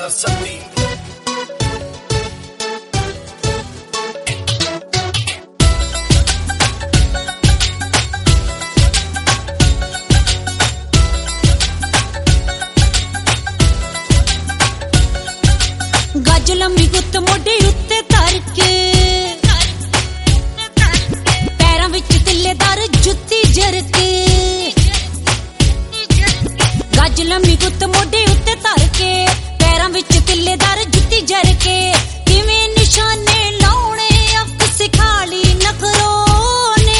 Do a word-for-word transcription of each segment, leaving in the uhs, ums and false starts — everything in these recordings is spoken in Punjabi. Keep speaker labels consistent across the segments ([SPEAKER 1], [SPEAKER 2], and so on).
[SPEAKER 1] सरस्वती।
[SPEAKER 2] गज लंबी गुत्त मोढे उत्ते धर के पैरां विच तिल्लेदार जुत्ती जरके गज लंबी गुत्त मोढे उत्ते धर के पैरां विच तिल्लेदार जुत्ती जरके किवें निशाने लाउणे अक सिखाली नखरों ने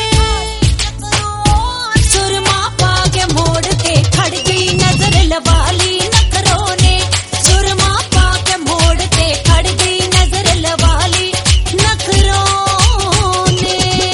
[SPEAKER 2] सुरमा पा के मोड़ ते खड़ गई नजर लवाली नखरों ने सुरमा पा के मोड़ ते खड़ गई नजर लवाली नखरों ने।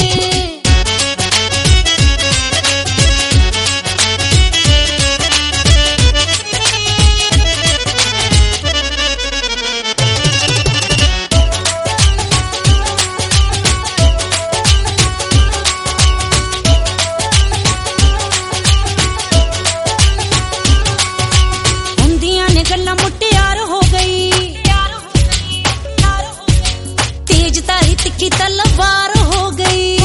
[SPEAKER 2] ਹੁੰਦੀਆਂ ਨੇ ਗੱਲਾਂ ਮੁਟਿਆਰ ਹੋ ਗਈ ਤੇਜ ਧਾਰੀ ਤਿੱਖੀ ਤਲਵਾਰ ਹੋ ਗਈ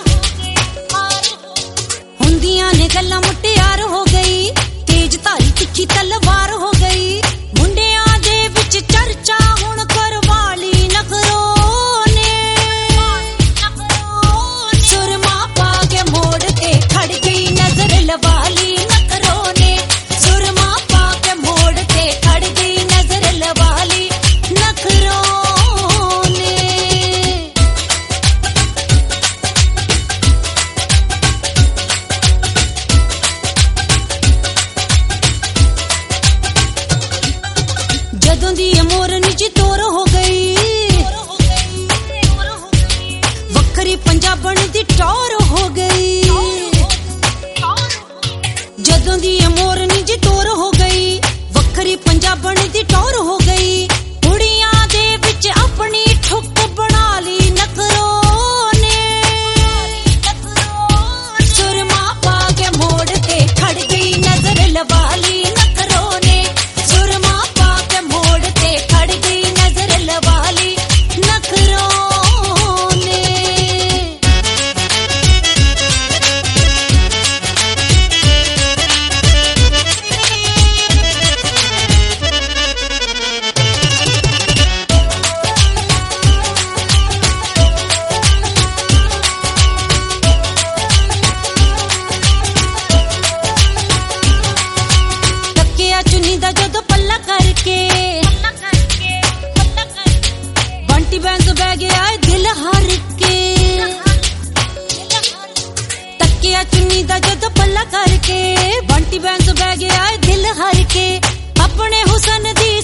[SPEAKER 2] ਹੁੰਦੀਆਂ ਨੇ ਗੱਲਾਂ ਮੁਟਿਆਰ ਹੋ ਗਈ ਤੇਜ ਧਾਰੀ ਤਿੱਖੀ ਤਲਵਾਰ ਹੋ ਗਈ ਮੁੰਡਿਆਂ ਦੇ ਵਿੱਚ ਚਰਚਾ ਹੁਣ ਕਰਵਾਲੀ ਨਖਰੋਂ ਨੇ ਸੁਰਮਾ ਪਾ ਕੇ ਮੋੜ ਤੇ ਖੜ ਗਈ ਨਜ਼ਰ ਲਵਾਲੀ ਨਖਰੋਂ ਨੇ ਸੁਰਮਾ ਪਾ ਕੇ ਮੋੜ ਤੇ ਖੜ ਗਈ ਨਜ਼ਰ ਲਵਾਲੀ ਨਖਰੋਂ ਨੇ। ਜਦੋਂ ਦੀ ਇਹ ਮੋਰਨ ਜੀ ਤੋਰ ਹੋ ਗਈ ਵੱਖਰੀ ਪੰਜਾਬਣ ਦੀ ਟੌਰ ਹੋ ਗਈ ਜਦੋਂ ਦੀ ਇਹ ਮੋਰਨ ਜੀ ਤੋਰ ਹੋ ਗਈ ਵੱਖਰੀ ਪੰਜਾਬਣ ਦੀ ਟੌਰ ਹੋ ਗਈ ਕੁੜੀਆਂ ਦੇ ਵਿੱਚ ਆਪਣੀ ਠੁੱਕ ਬਣਾ ਲਈ ਨਖਰੋਂ ਨੇ ਸੁਰਮਾ ਪਾ ਕੇ ਮੋੜ ਤੇ ਖੜ ਗਈ ਨਜ਼ਰ ਲਵਾਲੀ ਨਖਰੋਂ ਨੇ ਸੁਰਮਾ ਪਾ ਕੇ ਮੋੜ ਤੇ ਖੜ ਗਈ ਨਜ਼ਰ ਲਵਾਲੀ ਨਖਰੋਂ ਨੇ। ਤੱਕਿਆ ਚੁੰਨੀ ਦਾ ਜਦੋਂ ਪੱਲਾ ਕਰਕੇ ਬੰਟੀ ਬੈਂਸ ਬਹਿ ਗਿਆ ਏ ਦਿਲ ਹਾਰ ਕੇ ਤੱਕਿਆ ਚੁੰਨੀ ਦਾ ਜਦੋਂ ਪੱਲਾ ਕਰਕੇ ਬੰਟੀ ਬੈਂਸ ਬਹਿ ਗਿਆ ਏ ਦਿਲ ਹਾਰ ਕੇ ਆਪਣੇ ਹੁਸਨ ਦੀ